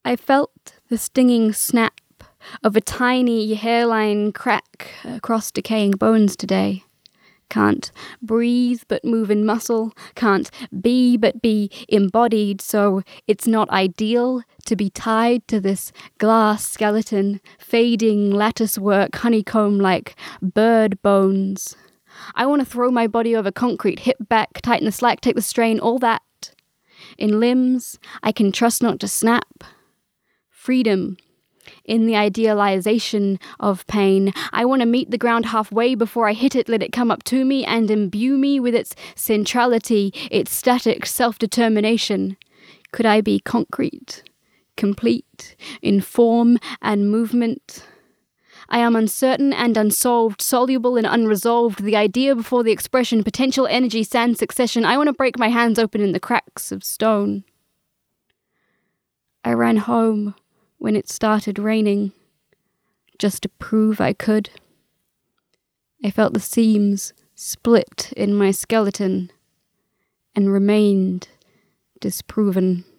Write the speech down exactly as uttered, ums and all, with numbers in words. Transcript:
I felt the stinging snap of a tiny hairline crack across decaying bones today. Can't breathe but move in muscle, can't be but be embodied, so it's not ideal to be tied to this glass skeleton, fading lattice-work honeycomb like bird bones. I want to throw my body over concrete, hip back, tighten the slack, take the strain, all that. In limbs, I can trust not to snap. Freedom. In the idealization of pain, I want to meet the ground halfway before I hit it, let it come up to me and imbue me with its centrality, its static self-determination. Could I be concrete, complete, in form and movement? I am uncertain and unsolved, soluble and unresolved, the idea before the expression, potential energy, sand succession. I want to break my hands open in the cracks of stone. I ran home when it started raining, just to prove I could. I felt the seams split in my skeleton and remained disproven.